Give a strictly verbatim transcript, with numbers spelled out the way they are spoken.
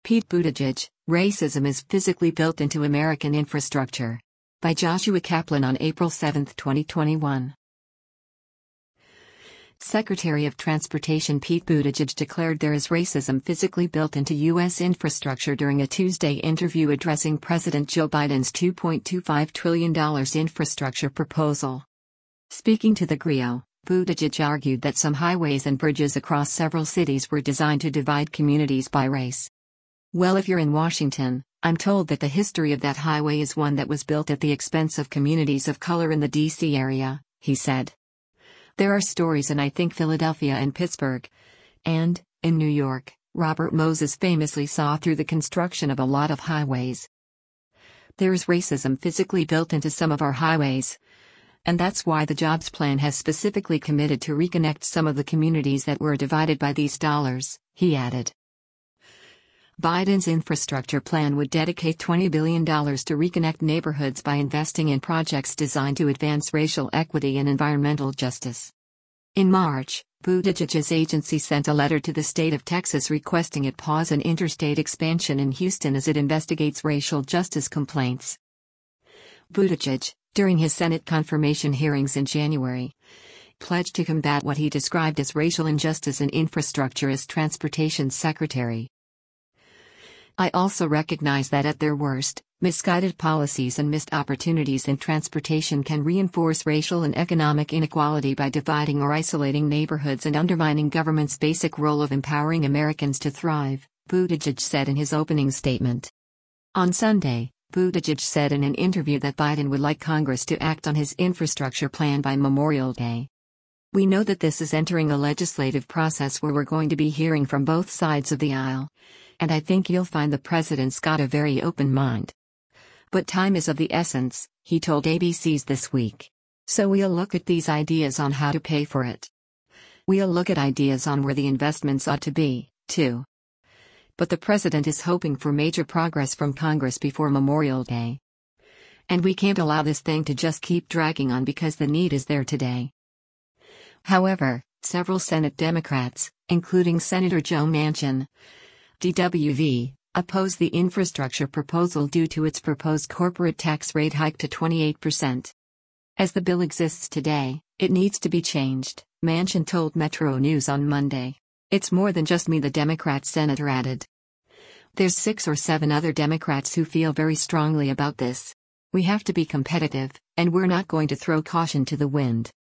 Pete Buttigieg, Racism is Physically Built into American Infrastructure. By Joshua Kaplan on April seventh, twenty twenty-one. Secretary of Transportation Pete Buttigieg declared there is racism physically built into U S infrastructure during a Tuesday interview addressing President Joe Biden's two point two five trillion dollars infrastructure proposal. Speaking to the Grio, Buttigieg argued that some highways and bridges across several cities were designed to divide communities by race. Well, if you're in Washington, I'm told that the history of that highway is one that was built at the expense of communities of color in the D C area, he said. There are stories in I think Philadelphia and Pittsburgh. And, in New York, Robert Moses famously saw through the construction of a lot of highways. There is racism physically built into some of our highways. And that's why the jobs plan has specifically committed to reconnect some of the communities that were divided by these dollars, he added. Biden's infrastructure plan would dedicate twenty billion dollars to reconnect neighborhoods by investing in projects designed to advance racial equity and environmental justice. In March, Buttigieg's agency sent a letter to the state of Texas requesting it pause an interstate expansion in Houston as it investigates racial justice complaints. Buttigieg, during his Senate confirmation hearings in January, pledged to combat what he described as racial injustice in infrastructure as transportation secretary. I also recognize that at their worst, misguided policies and missed opportunities in transportation can reinforce racial and economic inequality by dividing or isolating neighborhoods and undermining government's basic role of empowering Americans to thrive, Buttigieg said in his opening statement. On Sunday, Buttigieg said in an interview that Biden would like Congress to act on his infrastructure plan by Memorial Day. We know that this is entering a legislative process where we're going to be hearing from both sides of the aisle. And I think you'll find the president's got a very open mind. But time is of the essence, he told A B C's This Week. So we'll look at these ideas on how to pay for it. We'll look at ideas on where the investments ought to be, too. But the president is hoping for major progress from Congress before Memorial Day. And we can't allow this thing to just keep dragging on because the need is there today. However, several Senate Democrats, including Senator Joe Manchin, D W V, oppose the infrastructure proposal due to its proposed corporate tax rate hike to twenty-eight percent. As the bill exists today, it needs to be changed, Manchin told Metro News on Monday. It's more than just me, the Democrat senator added. There's six or seven other Democrats who feel very strongly about this. We have to be competitive, and we're not going to throw caution to the wind.